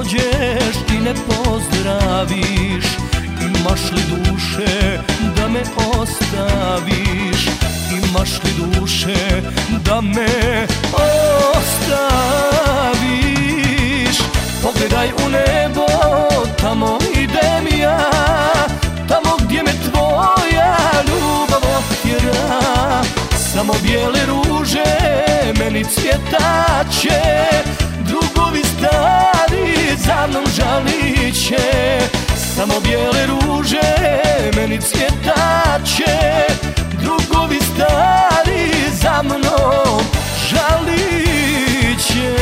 prođeš i ne pozdraviš? Imaš li duše da me ostaviš? Imaš li duše da me ostaviš? Pogledaj u nebo, tamo idem ja, tamo gdje me tvoja ljubav otjera. Samo bijele ruže meni cvjetaće, drugovi stari za mnom žalit će. Samo bijele ruže meni cvjetaće, drugovi stari za mnom žalit će.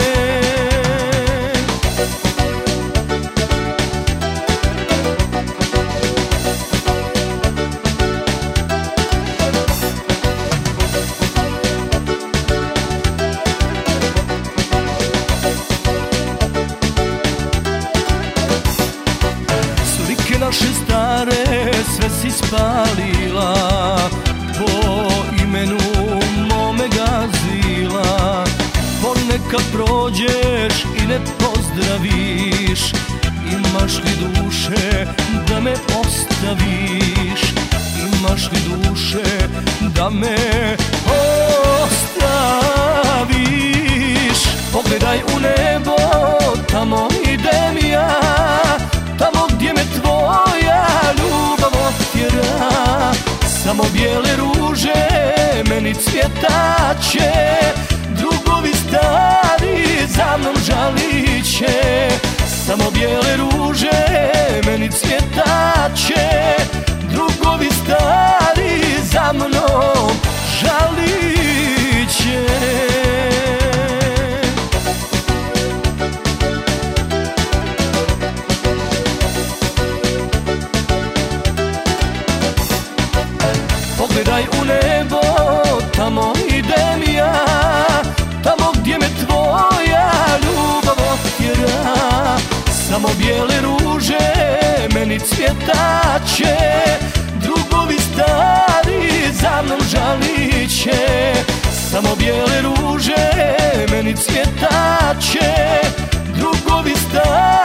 Naše stare sve si spalila, po imenu mome gazila. Ponekad prođeš i ne pozdraviš, imaš li duše da me ostaviš? Imaš li duše da me ostaviš? Pogledaj u nebo, tamo idem ja, tamo gdje me tvoja ljubav otjera. Samo bijele ruže meni cvjetaće, drugovi stari za mnom žalit će. Samo bijele ruže meni cvjetaće, drugovi stari za mnom žalit će. Pogledaj u nebo, tamo idem ja, tamo gdje me tvoja ljubav otjera. Samo bijele ruže meni cvjetaće, drugovi stari za mnom žalit će. Samo bijele ruže meni cvjetaće, drugovi stari